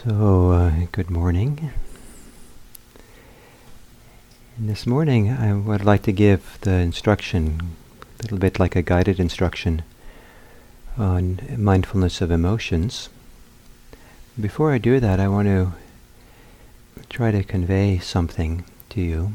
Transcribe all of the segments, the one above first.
Good morning. And this morning I would like to give the instruction, a little bit like a guided instruction, on mindfulness of emotions. Before I do that, I want to try to convey something to you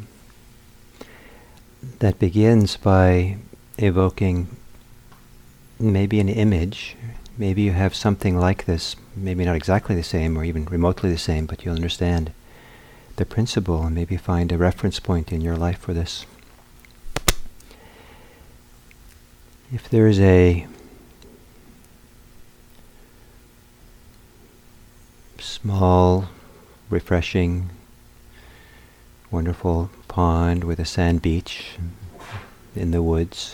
that begins by evoking maybe an image. Maybe you have something like this, maybe not exactly the same or even remotely the same, but you'll understand the principle and maybe find a reference point in your life for this. If there is a small, refreshing, wonderful pond with a sand beach in the woods,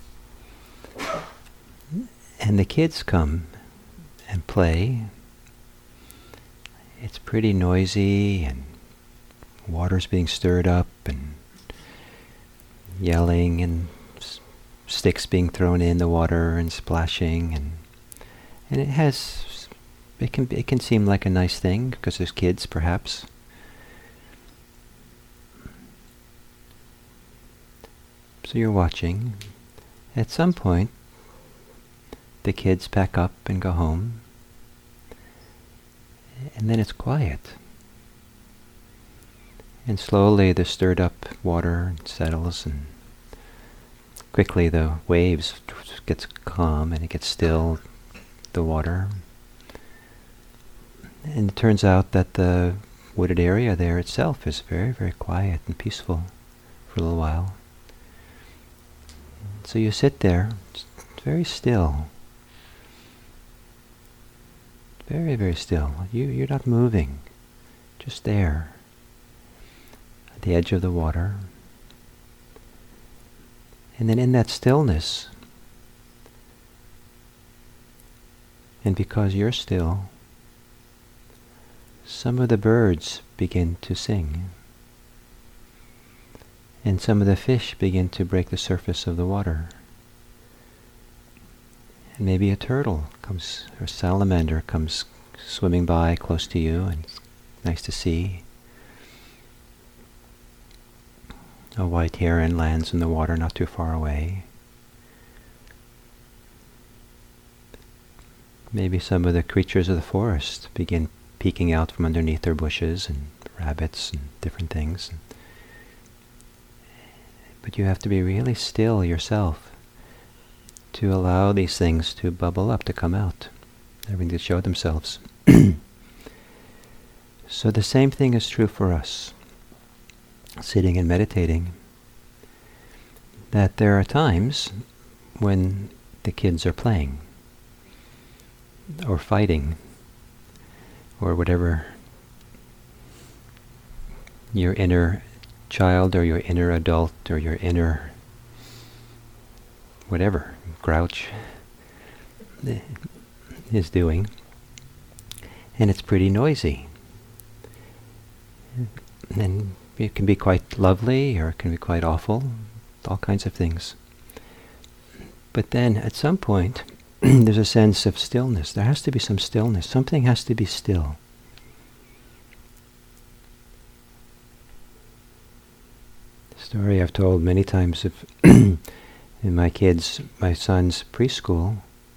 and the kids come and play, it's pretty noisy and water's being stirred up and yelling and sticks being thrown in the water and splashing, and it can seem like a nice thing because there's kids perhaps. So you're watching. At some point the kids pack up and go home, and then it's quiet. And slowly the stirred up water settles, and quickly the waves gets calm and it gets still, the water. And it turns out that the wooded area there itself is very, very quiet and peaceful for a little while. So you sit there, it's very still. Very, very still. You're not moving, just there, at the edge of the water. And then in that stillness, and because you're still, some of the birds begin to sing, and some of the fish begin to break the surface of the water. And maybe a turtle comes, or a salamander comes swimming by close to you, and it's nice to see. A white heron lands in the water not too far away. Maybe some of the creatures of the forest begin peeking out from underneath their bushes, and rabbits and different things. But you have to be really still yourself to allow these things to bubble up, to come out, everything to show themselves. So the same thing is true for us, sitting and meditating, that there are times when the kids are playing, or fighting, or whatever your inner child or your inner adult or your inner whatever grouch is doing, and it's pretty noisy. And it can be quite lovely or it can be quite awful, all kinds of things. But then at some point there's a sense of stillness. There has to be some stillness. Something has to be still. The story I've told many times of in my son's preschool,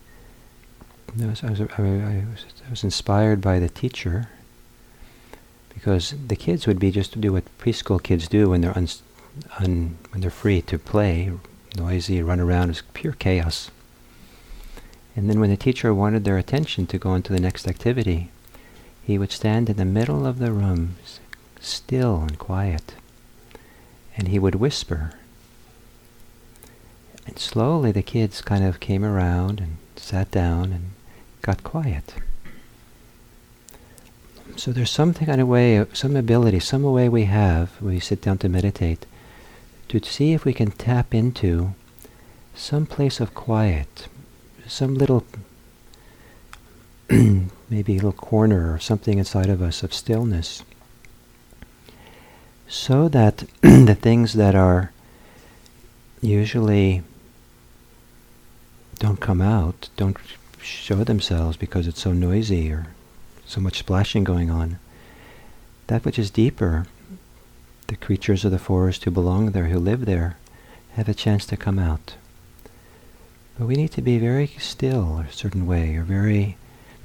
I was inspired by the teacher, because the kids would be just to do what preschool kids do when they're when they're free to play, noisy, run around, it's pure chaos. And then when the teacher wanted their attention to go on to the next activity, he would stand in the middle of the room, still and quiet, and he would whisper. And slowly the kids kind of came around and sat down and got quiet. So there's something kind of way, some ability, some way we have when we sit down to meditate, to see if we can tap into some place of quiet, some little, maybe a little corner or something inside of us of stillness, so that the things that are usually don't come out, don't show themselves because it's so noisy or so much splashing going on. That which is deeper, the creatures of the forest who belong there, who live there, have a chance to come out. But we need to be very still a certain way, or very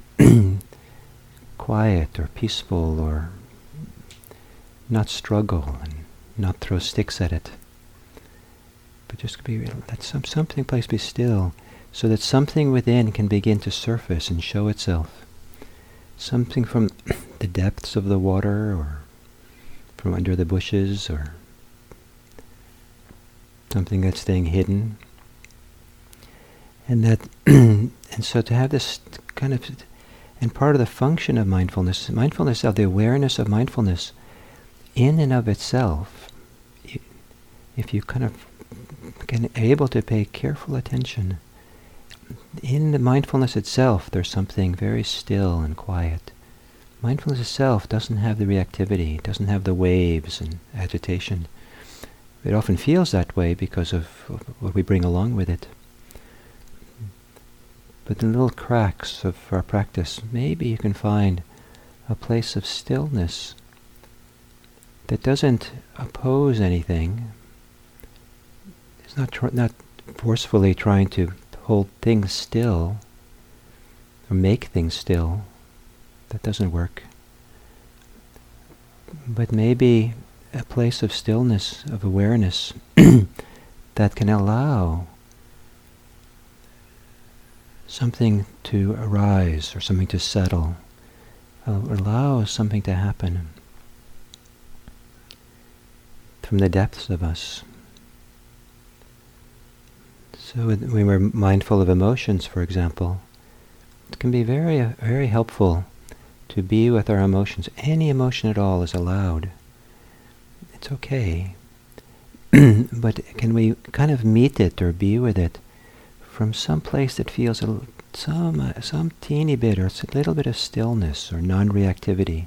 quiet or peaceful, or not struggle and not throw sticks at it. But just be let something place be still, so that something within can begin to surface and show itself. Something from the depths of the water, or from under the bushes, or something that's staying hidden. And that, and so to have this kind of, and part of the function of mindfulness of the awareness of mindfulness, in and of itself, if you kind of can able to pay careful attention, in the mindfulness itself, there's something very still and quiet. Mindfulness itself doesn't have the reactivity, doesn't have the waves and agitation. It often feels that way because of what we bring along with it. But in little cracks of our practice, maybe you can find a place of stillness that doesn't oppose anything. It's not forcefully trying to hold things still or make things still. That doesn't work. But maybe a place of stillness, of awareness, that can allow something to arise or something to settle, allow something to happen from the depths of us. So when we're mindful of emotions, for example, it can be very, very helpful to be with our emotions. Any emotion at all is allowed. It's okay. But can we kind of meet it or be with it from some place that feels some teeny bit or a little bit of stillness or non-reactivity,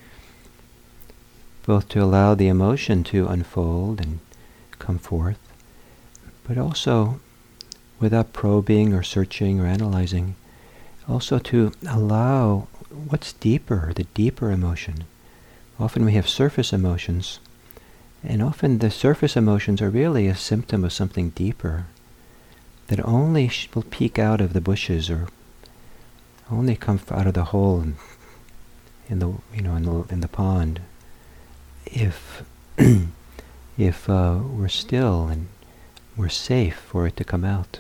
both to allow the emotion to unfold and come forth, but also without probing or searching or analyzing, also to allow what's deeper, the deeper emotion. Often we have surface emotions, and often the surface emotions are really a symptom of something deeper that only will peek out of the bushes or only come out of the hole in the pond if if we're still and we're safe for it to come out.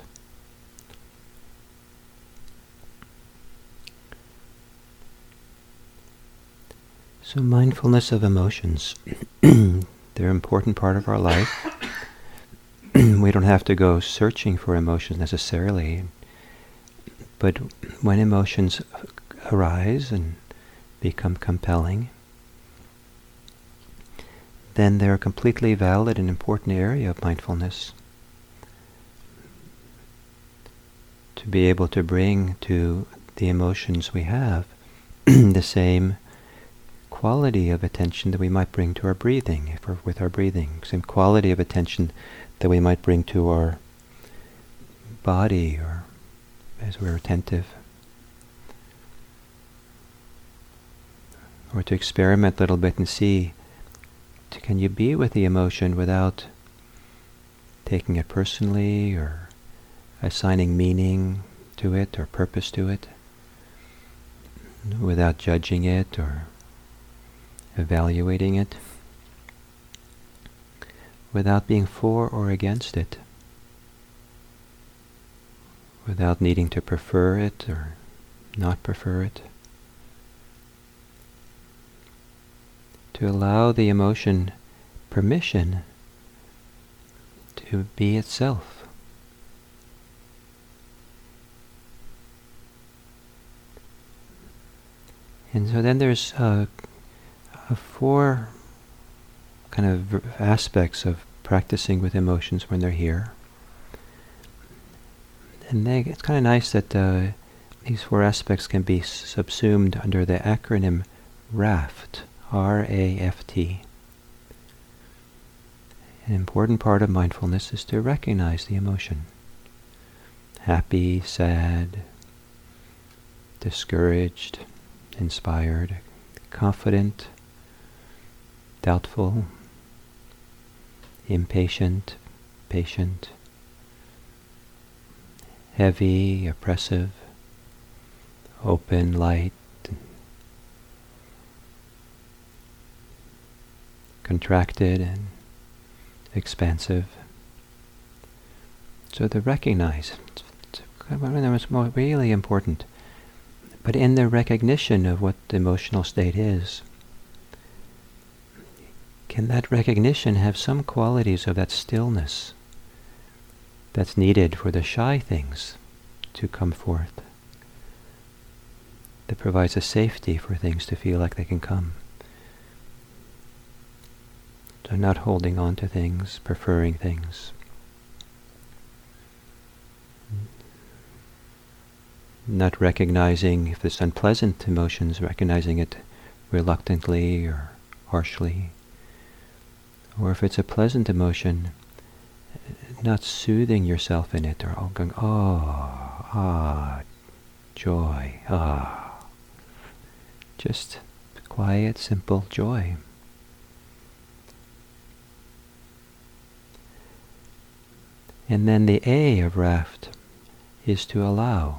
So mindfulness of emotions, they're an important part of our life. We don't have to go searching for emotions necessarily, but when emotions arise and become compelling, then they're a completely valid and important area of mindfulness. To be able to bring to the emotions we have the same quality of attention that we might bring to our breathing, if we're with our breathing, same quality of attention that we might bring to our body or as we're attentive. Or to experiment a little bit and see, can you be with the emotion without taking it personally or assigning meaning to it or purpose to it, without judging it or evaluating it, without being for or against it, without needing to prefer it or not prefer it. To allow the emotion permission to be itself. And so then there's four kind of aspects of practicing with emotions when they're here. And it's kind of nice that these four aspects can be subsumed under the acronym RAFT, R-A-F-T. An important part of mindfulness is to recognize the emotion. Happy, sad, discouraged, inspired, confident, doubtful, impatient, patient, heavy, oppressive, open, light, contracted and expansive. So to recognize, it's one of the most really important. But in the recognition of what the emotional state is, can that recognition have some qualities of that stillness that's needed for the shy things to come forth, that provides a safety for things to feel like they can come? So not holding on to things, preferring things. Not recognizing if it's unpleasant emotions, recognizing it reluctantly or harshly. Or if it's a pleasant emotion, not soothing yourself in it, or going, joy, Just quiet, simple joy. And then the A of raft is to allow.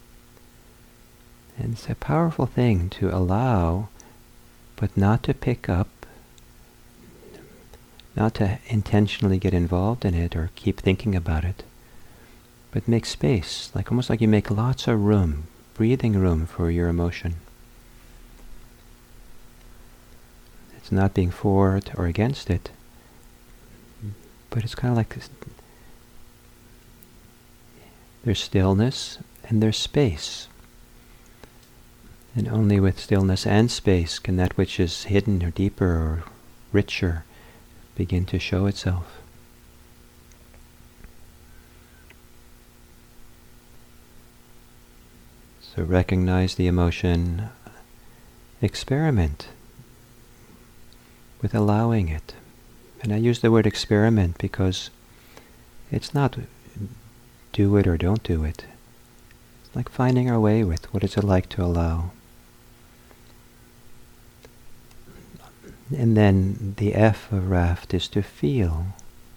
And it's a powerful thing to allow, but not to pick up, not to intentionally get involved in it or keep thinking about it, but make space, like almost like you make lots of room, breathing room for your emotion. It's not being for it or against it, but it's kind of like this. There's stillness and there's space. And only with stillness and space can that which is hidden or deeper or richer begin to show itself. So recognize the emotion, experiment with allowing it. And I use the word experiment because it's not do it or don't do it. It's like finding our way with what is it like to allow. And then the F of raft is to feel.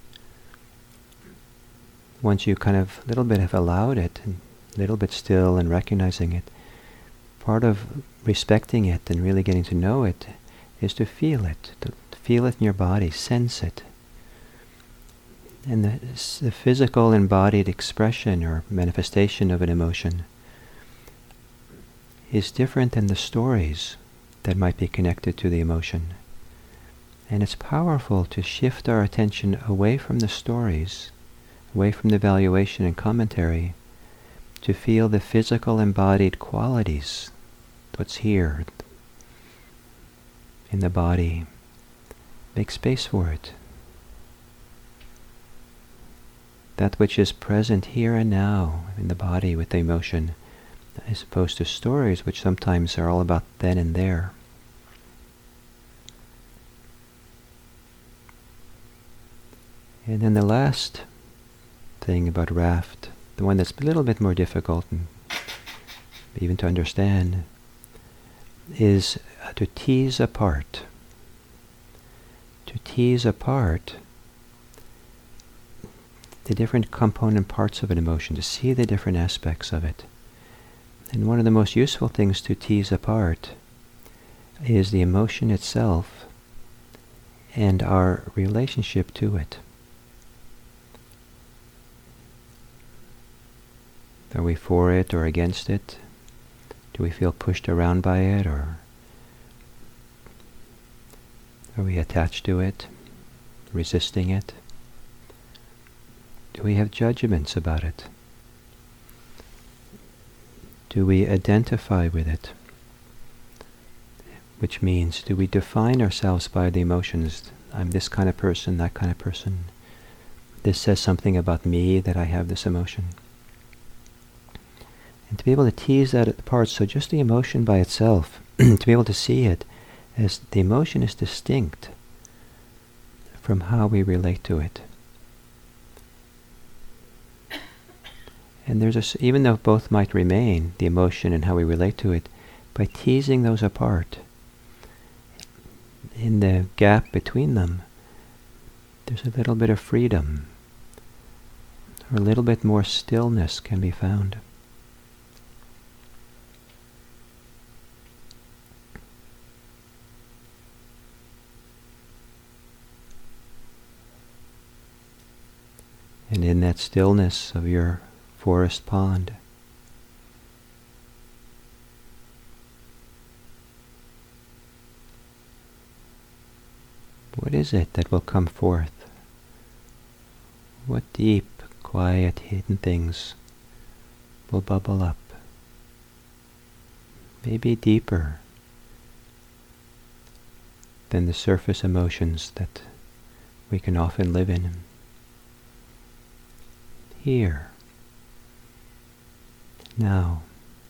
Once you kind of a little bit have allowed it, and a little bit still and recognizing it, part of respecting it and really getting to know it is to feel it in your body, sense it. And the physical embodied expression or manifestation of an emotion is different than the stories that might be connected to the emotion. And it's powerful to shift our attention away from the stories, away from the evaluation and commentary, to feel the physical embodied qualities, what's here in the body. Make space for it. That which is present here and now in the body with the emotion, as opposed to stories which sometimes are all about then and there. And then the last thing about raft, the one that's a little bit more difficult and even to understand, is to tease apart. To tease apart the different component parts of an emotion, to see the different aspects of it. And one of the most useful things to tease apart is the emotion itself and our relationship to it. Are we for it or against it? Do we feel pushed around by it, or are we attached to it, resisting it? Do we have judgments about it? Do we identify with it? Which means, do we define ourselves by the emotions? I'm this kind of person, that kind of person. This says something about me that I have this emotion. And to be able to tease that apart, so just the emotion by itself, to be able to see it as the emotion is distinct from how we relate to it. And there's even though both might remain, the emotion and how we relate to it, by teasing those apart, in the gap between them, there's a little bit of freedom, or a little bit more stillness can be found. And in that stillness of your forest pond, what is it that will come forth? What deep, quiet, hidden things will bubble up? Maybe deeper than the surface emotions that we can often live in. Here, now.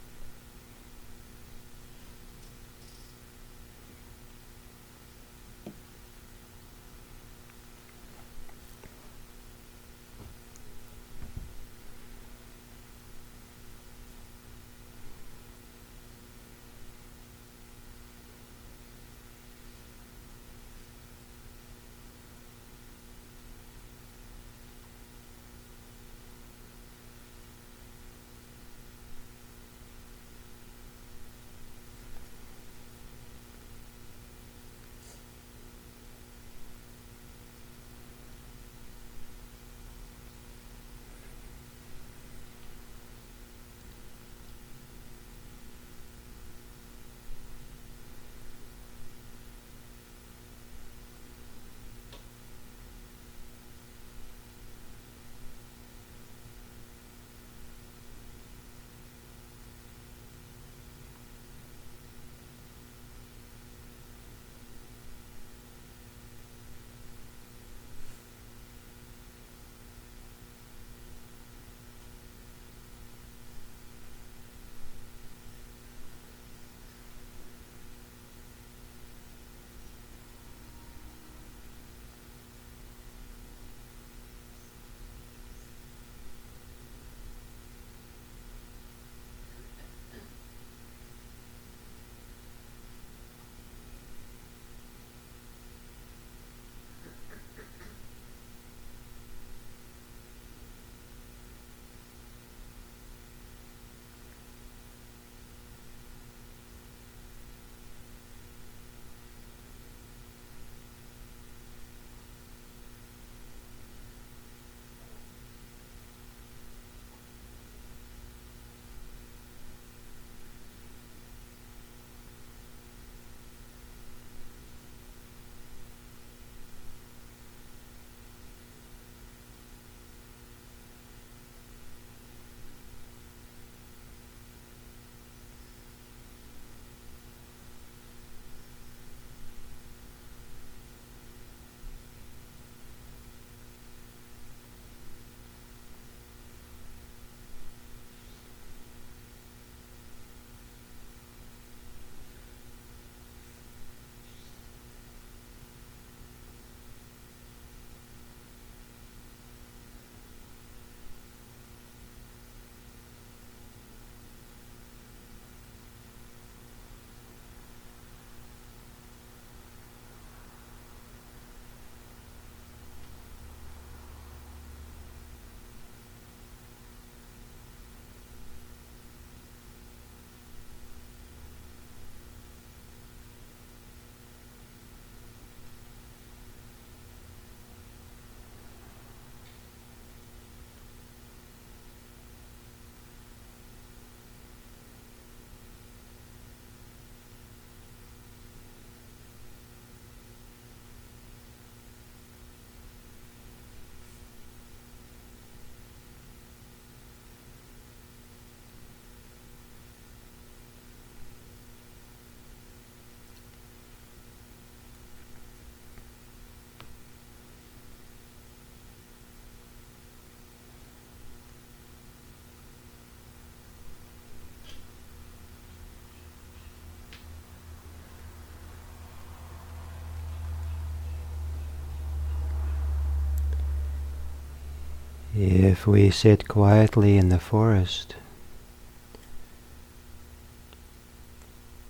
If we sit quietly in the forest,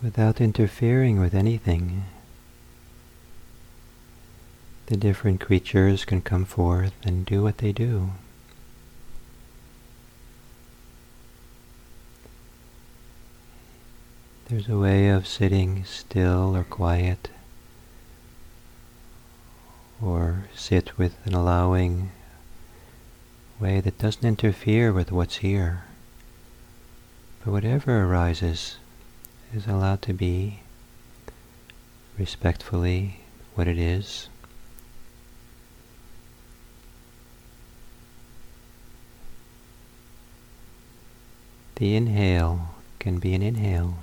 without interfering with anything. The different creatures can come forth and do what they do. There's a way of sitting still or quiet, or sit with an allowing way that doesn't interfere with what's here. But whatever arises is allowed to be respectfully what it is. The inhale can be an inhale.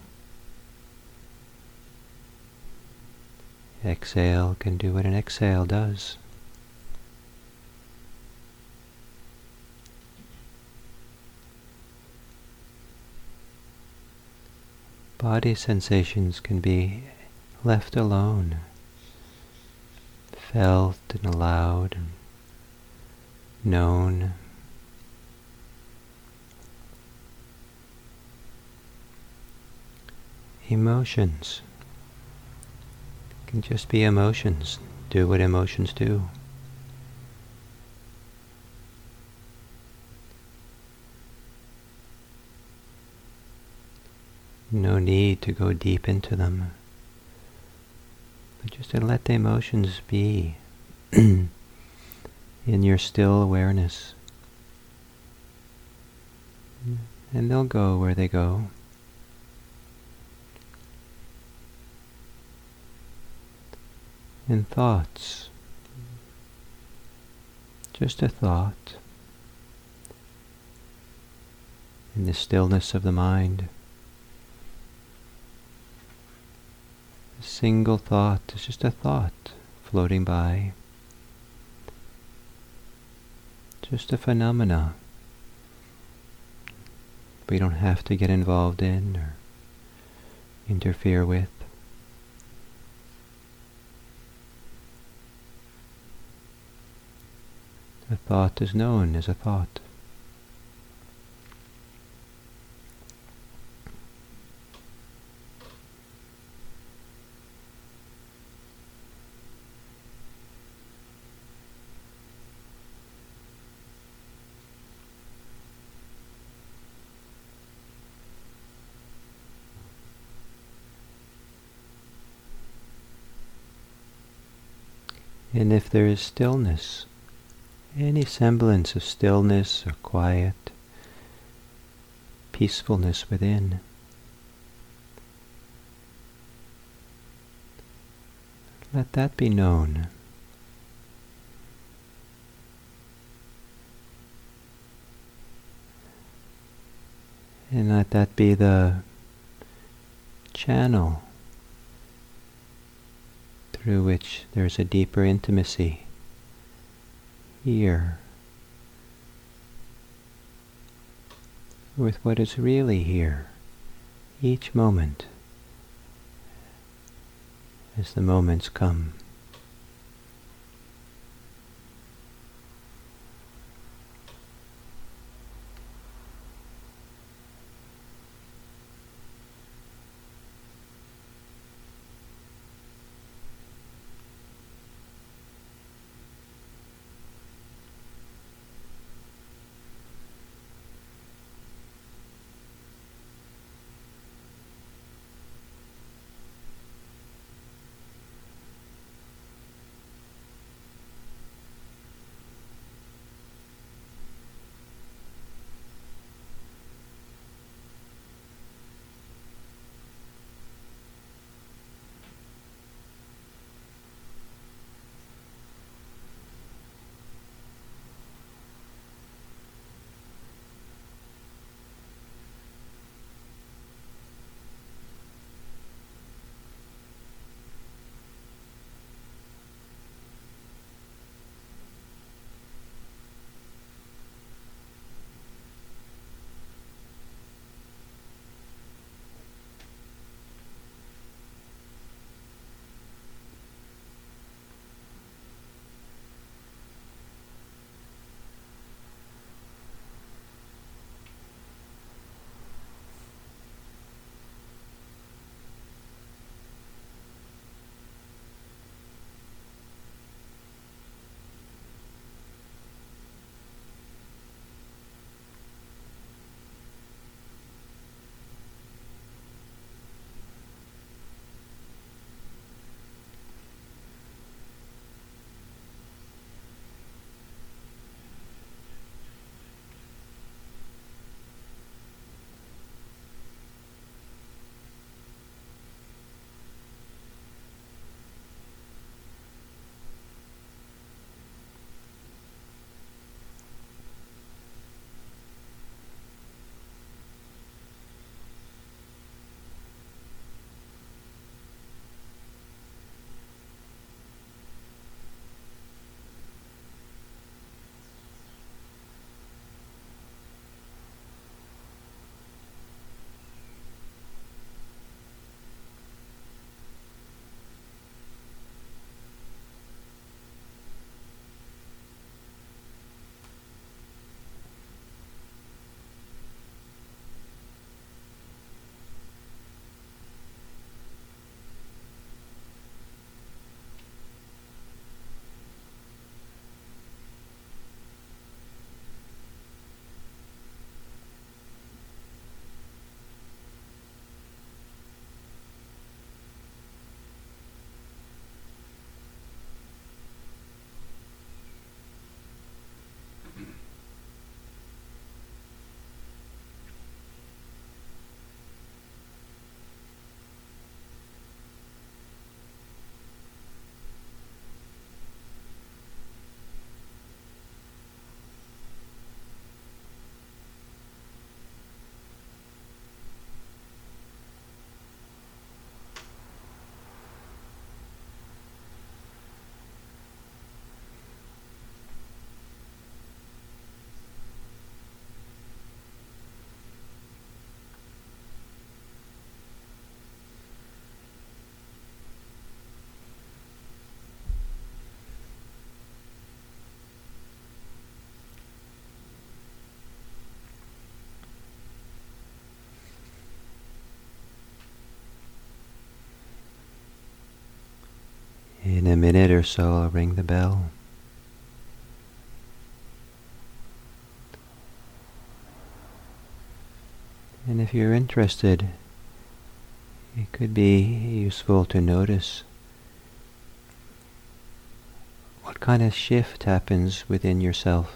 Exhale can do what an exhale does. Body sensations can be left alone, felt and allowed and known. Emotions can just be emotions. Do what emotions do. No need to go deep into them, but just to let the emotions be in your still awareness. And they'll go where they go. And thoughts, just a thought in the stillness of the mind. A single thought is just a thought floating by, just a phenomena we don't have to get involved in or interfere with. A thought is known as a thought. And if there is stillness, any semblance of stillness or quiet, peacefulness within, let that be known. And let that be the channel through which there's a deeper intimacy here with what is really here, each moment as the moments come. In a minute or so, I'll ring the bell. And if you're interested, it could be useful to notice what kind of shift happens within yourself,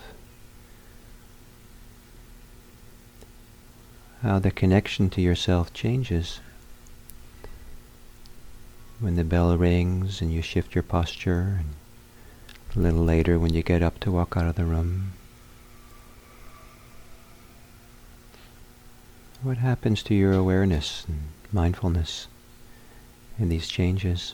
how the connection to yourself changes when the bell rings and you shift your posture, and a little later when you get up to walk out of the room. What happens to your awareness and mindfulness in these changes?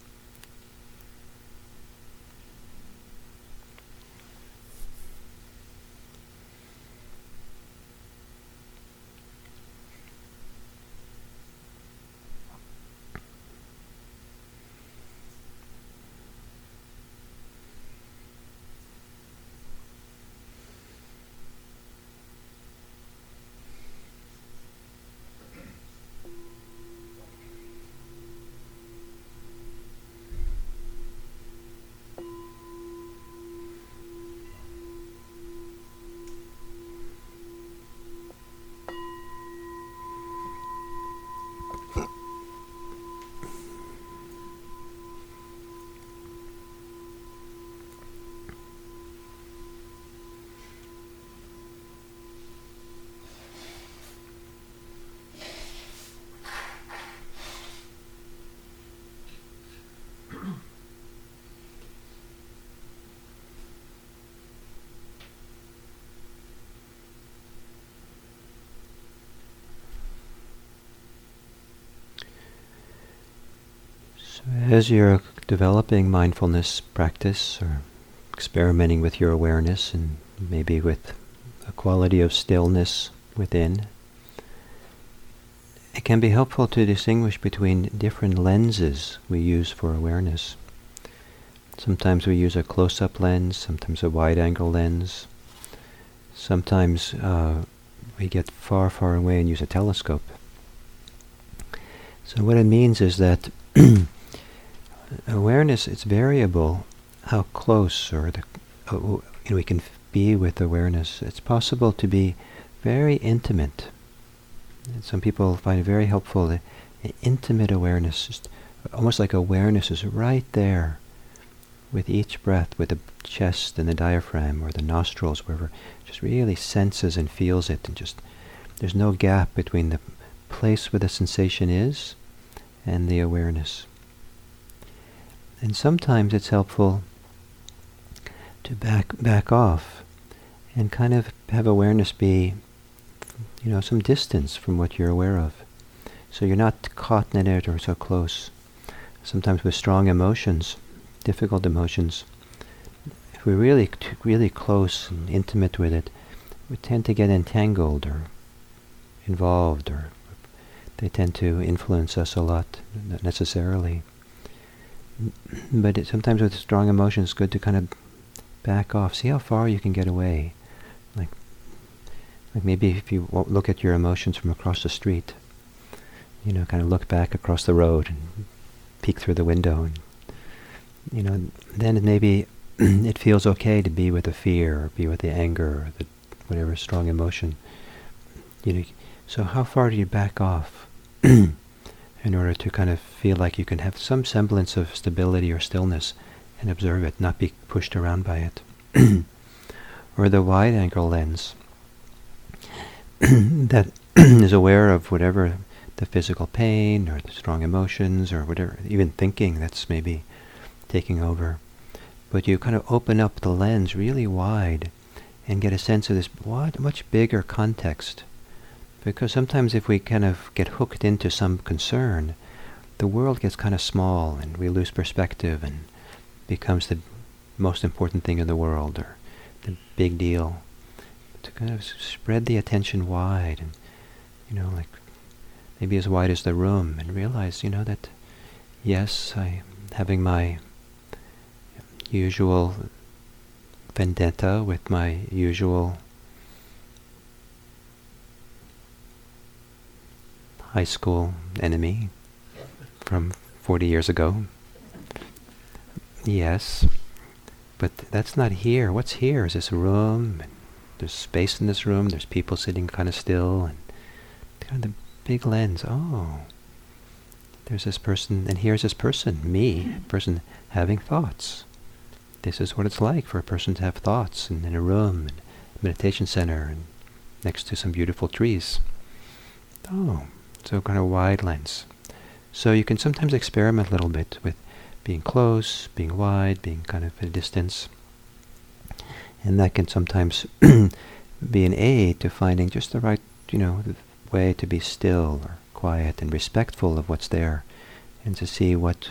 As you're developing mindfulness practice or experimenting with your awareness and maybe with a quality of stillness within, it can be helpful to distinguish between different lenses we use for awareness. Sometimes we use a close-up lens, sometimes a wide-angle lens. Sometimes we get far, far away and use a telescope. So what it means is that awareness, it's variable how close we can be with awareness. It's possible to be very intimate. And some people find it very helpful, the intimate awareness, just almost like awareness is right there with each breath, with the chest and the diaphragm or the nostrils, wherever, just really senses and feels it, and just there's no gap between the place where the sensation is and the awareness. And sometimes it's helpful to back off and kind of have awareness be, some distance from what you're aware of. So you're not caught in it or so close. Sometimes with strong emotions, difficult emotions, if we're really close and intimate with it, we tend to get entangled or involved, or they tend to influence us a lot, not necessarily. But sometimes with strong emotions, it's good to kind of back off, see how far you can get away. Like maybe if you look at your emotions from across the street, kind of look back across the road and peek through the window, and then maybe it feels okay to be with the fear, or be with the anger, or the whatever strong emotion. So how far do you back off in order to kind of feel like you can have some semblance of stability or stillness and observe it, not be pushed around by it? Or the wide-angle lens that is aware of whatever the physical pain or the strong emotions or whatever, even thinking that's maybe taking over. But you kind of open up the lens really wide and get a sense of this much bigger context. Because sometimes if we kind of get hooked into some concern, the world gets kind of small and we lose perspective and becomes the most important thing in the world or the big deal. To kind of spread the attention wide and, like maybe as wide as the room, and realize, that yes, I'm having my usual vendetta with my usual high school enemy from 40 years ago. Yes, but that's not here. What's here is this room, and there's space in this room, there's people sitting kind of still, and kind of the big lens. Oh, there's this person, and here's this person, me, person having thoughts. This is what it's like for a person to have thoughts in a room, and a meditation center, and next to some beautiful trees. Oh, so kind of wide lens. So you can sometimes experiment a little bit with being close, being wide, being kind of at a distance. And that can sometimes be an aid to finding just the right, way to be still or quiet and respectful of what's there, and to see what's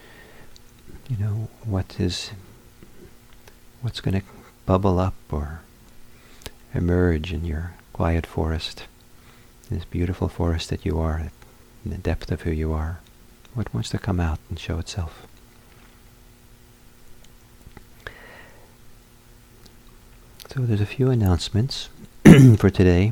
going to bubble up or emerge in your quiet forest, this beautiful forest that you are, in the depth of who you are. What wants to come out and show itself? So there's a few announcements for today.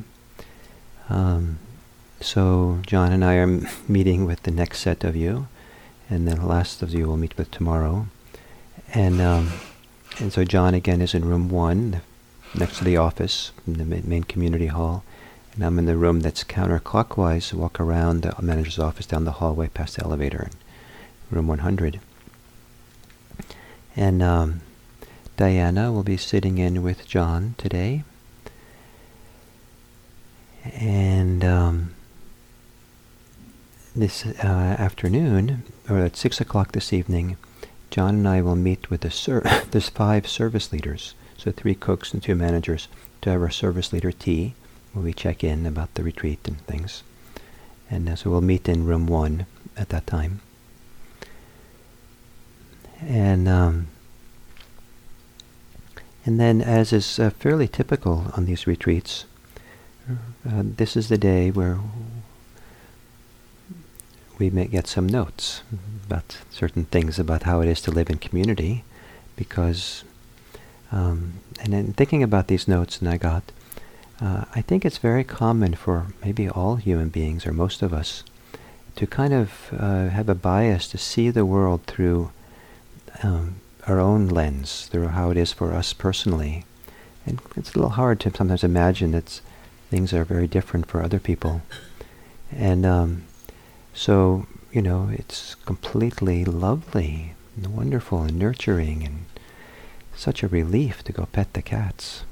So John and I are meeting with the next set of you, and then the last of you will meet with tomorrow. And so John again is in room 1, next to the office, in the main community hall. And I'm in the room that's counterclockwise, walk around the manager's office, down the hallway, past the elevator, in room 100. And Diana will be sitting in with John today. And this afternoon, or at 6 o'clock this evening, John and I will meet with there's 5 service leaders, so 3 cooks and 2 managers, to have our service leader tea, where we check in about the retreat and things. And so we'll meet in room 1 at that time. And then, as is fairly typical on these retreats, this is the day where we may get some notes about certain things about how it is to live in community, because, and in thinking about these notes I think it's very common for maybe all human beings, or most of us, to kind of have a bias to see the world through our own lens, through how it is for us personally. And it's a little hard to sometimes imagine that things are very different for other people. And so, it's completely lovely and wonderful and nurturing, and such a relief to go pet the cats.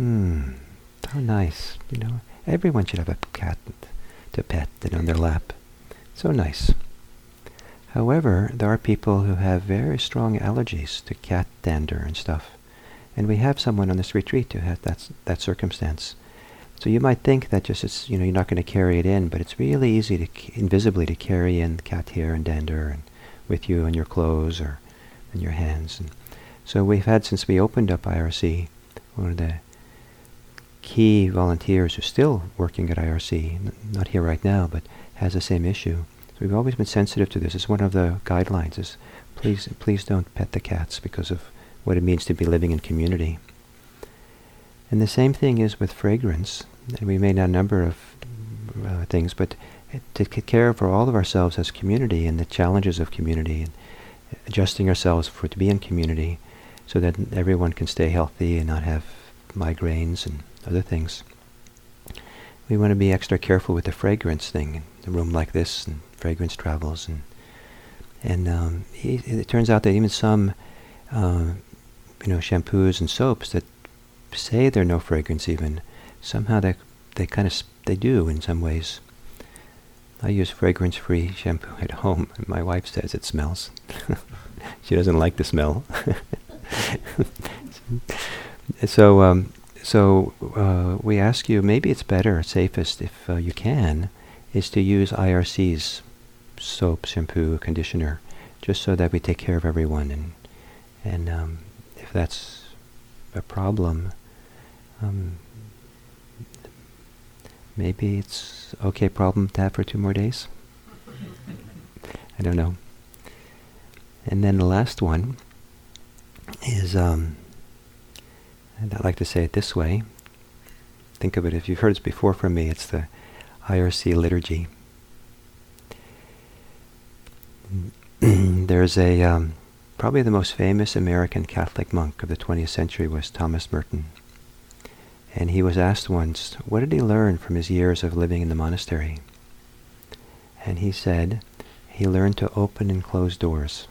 How nice, Everyone should have a cat to pet and on their lap. So nice. However, there are people who have very strong allergies to cat dander and stuff. And we have someone on this retreat who has that circumstance. So you might think that just you're not going to carry it in, but it's really easy to invisibly to carry in cat hair and dander and with you in your clothes or in your hands. And so we've had, since we opened up IRC, one of the key volunteers who's still working at IRC, not here right now, but has the same issue. So we've always been sensitive to this. It's one of the guidelines is please don't pet the cats because of what it means to be living in community. And the same thing is with fragrance. And we made a number of things, but to care for all of ourselves as community and the challenges of community, and adjusting ourselves to be in community so that everyone can stay healthy and not have migraines and other things. We want to be extra careful with the fragrance thing in a room like this, and fragrance travels, and it turns out that even some shampoos and soaps that say they're no fragrance, even somehow they do in some ways. I use fragrance-free shampoo at home, and my wife says it smells. She doesn't like the smell. So we ask you, maybe it's better, safest, if you can, is to use IRC's soap, shampoo, conditioner, just so that we take care of everyone. And if that's a problem, maybe it's okay problem to have for 2 more days. I don't know. And then the last one is, and I like to say it this way. Think of it, if you've heard this before from me, it's the IRC liturgy. There's a probably the most famous American Catholic monk of the 20th century was Thomas Merton. And he was asked once, what did he learn from his years of living in the monastery? And he said, he learned to open and close doors.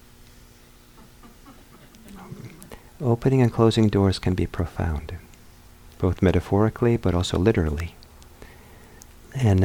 Opening and closing doors can be profound, both metaphorically but also literally. And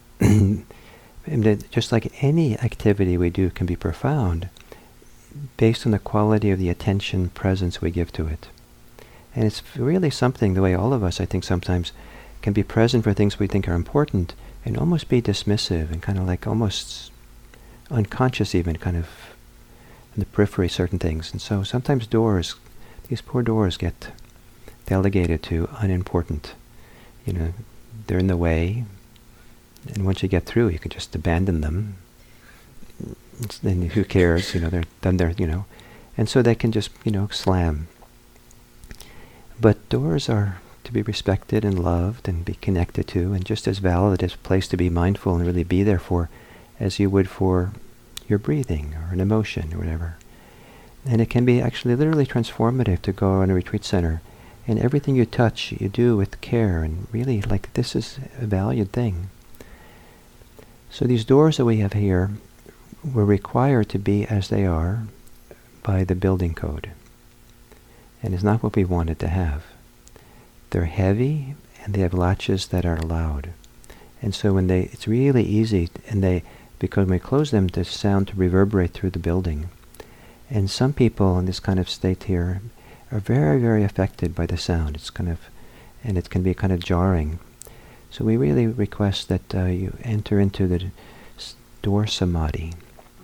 and just like any activity we do can be profound, based on the quality of the attention, presence we give to it. And it's really something, the way all of us, I think, sometimes can be present for things we think are important and almost be dismissive and kind of like almost unconscious even, kind of in the periphery, certain things. And so sometimes doors, these poor doors, get delegated to unimportant. They're in the way, and once you get through, you can just abandon them. Then who cares? They're done there. And so they can just slam. But doors are to be respected and loved and be connected to, and just as valid as a place to be mindful and really be there for, as you would for your breathing or an emotion or whatever. And it can be actually literally transformative to go in a retreat center, and everything you touch, you do with care, and really like this is a valued thing. So these doors that we have here were required to be as they are by the building code. And it's not what we wanted to have. They're heavy, and they have latches that are loud. And so it's really easy, because when we close them, the sound to reverberate through the building. And some people in this kind of state here are very, very affected by the sound. And it can be kind of jarring. So we really request that you enter into the door samadhi.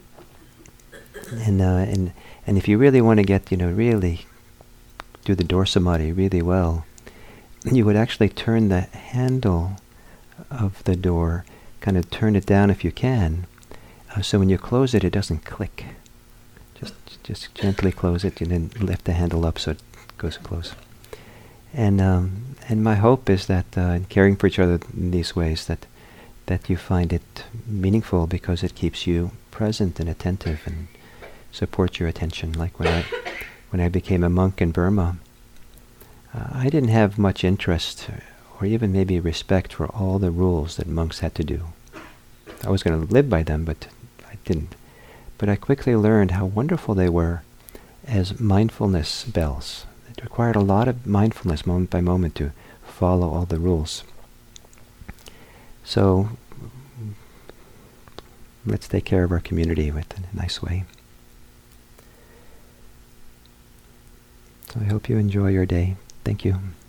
And if you really want to get, really do the door samadhi really well, you would actually turn the handle of the door, kind of turn it down if you can, so when you close it, it doesn't click. Just gently close it, and then lift the handle up so it goes close. And my hope is that in caring for each other in these ways, that you find it meaningful because it keeps you present and attentive and supports your attention. Like when I became a monk in Burma, I didn't have much interest or even maybe respect for all the rules that monks had to do. I was going to live by them, but I didn't. But I quickly learned how wonderful they were as mindfulness bells. It required a lot of mindfulness moment by moment to follow all the rules. So let's take care of our community in a nice way. So I hope you enjoy your day. Thank you.